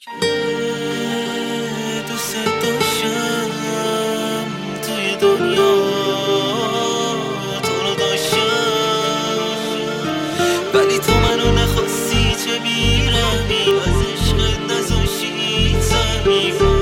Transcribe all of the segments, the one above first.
دوست داشتم توی دنیا تو رو داشتم، ولی تو منو نخواستی، چه بیرمی از عشقت نذاشتی زمین.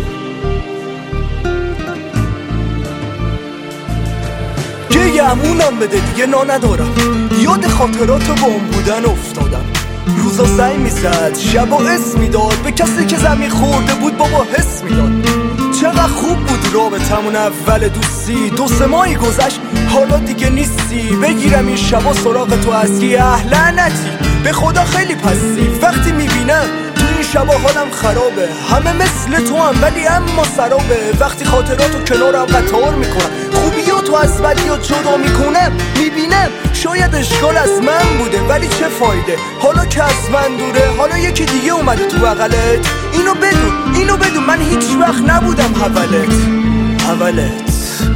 گمونم بده دیگه نا ندارم، یاد خاطرات با اون بودن افتادم. روزا زنگ میزد شبا اسم میداد به کسی که زمین خورده بود، بابا حس میداد. چقدر خوب بود رابطمون اول دوستی، 2-3 ماهی گذشت حالا دیگه نیستی. بگیرم این شبا سراغ تو هستی، لعنتی به خدا خیلی پستی. وقتی میبینم تو این شبا حالم خرابه، همه مثل تو هم ولی اما سرابه. وقتی خاطراتو کنارم قطار میکنم، خوبیاتو از بدیات جدا میکنم، میبینم شاید اشکال از من بوده ولی چه فایده حالا که از من دوره. حالا یکی دیگه اومده تو بغلت، اینو بدون من هیچ وقت نبودم حولت.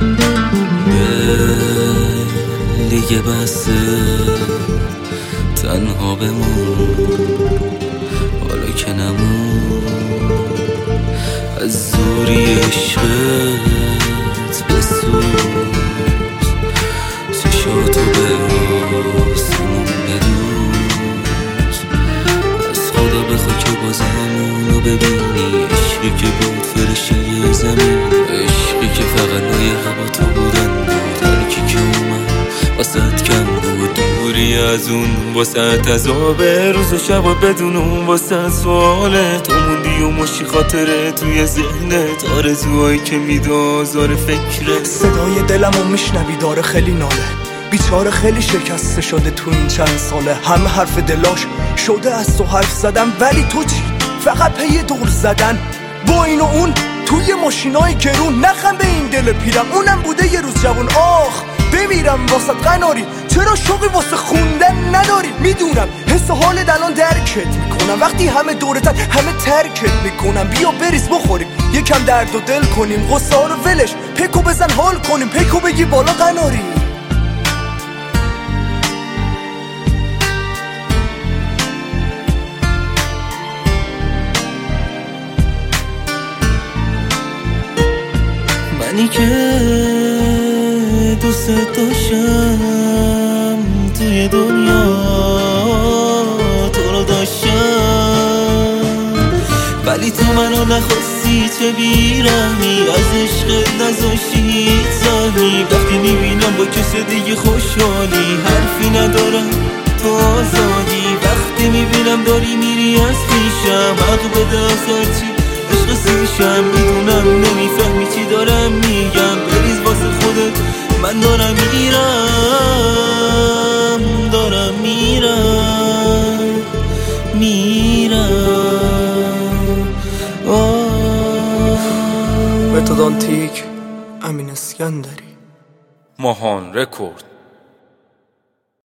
دیگه بسه تنها بمون، حالا که نمون از زوری عشقت بسوز. چشاتو به آسمون بدوز، از خدا بخوا که باز همونو ببینی. عشقی که بود فرشته زمین، عشقی که فقط لای هوا تو بودن بود. هرکی که اومد واسه کم بود، دوری از اون واسه عذابه. روز و شب و بدون اون واسه سواله. تو موندی و مشی خاطره توی ذهنت، آرزوهایی که میده آزار فکره. صدای دلمو میشنوی داره خیلی ناله، بیچاره خیلی شکسته شده تو این چند ساله. همه حرف دلاش شده از تو حرف زدم، ولی تو چی؟ فقط پی دور زدن با این و اون توی ماشینای گرون. نخم به این دل پیرم، اونم بوده یه روز جوون. آخ بمیرم واسه قناری، چرا شوقی واسه خوندن نداری؟ میدونم حس حالت الان درکت میکنم، وقتی همه دورتن همه ترکت میکنم. بیا بریز بخوریم یکم درد و دل کنیم، غصه ها رو ولش پکو بزن حال کنیم. پکو بگی بالا قناری. منی که دوست داشتم توی دنیا تو رو داشتم، ولی تو منو نخواستی، چه بیرمی از عشقت نذاشتی زمین. وقتی میبینم با کسی دیگه خوشحالی، حرفی ندارم تو آزادی. وقتی میبینم داری میری از پیشم، حق بده از هرچی عشق سیشم. میدونم نمیفهمی چی دارم میگم، بریز واسه خودت من دارم میرم. متدانتیک امین اسکندری. ماهان رکورد.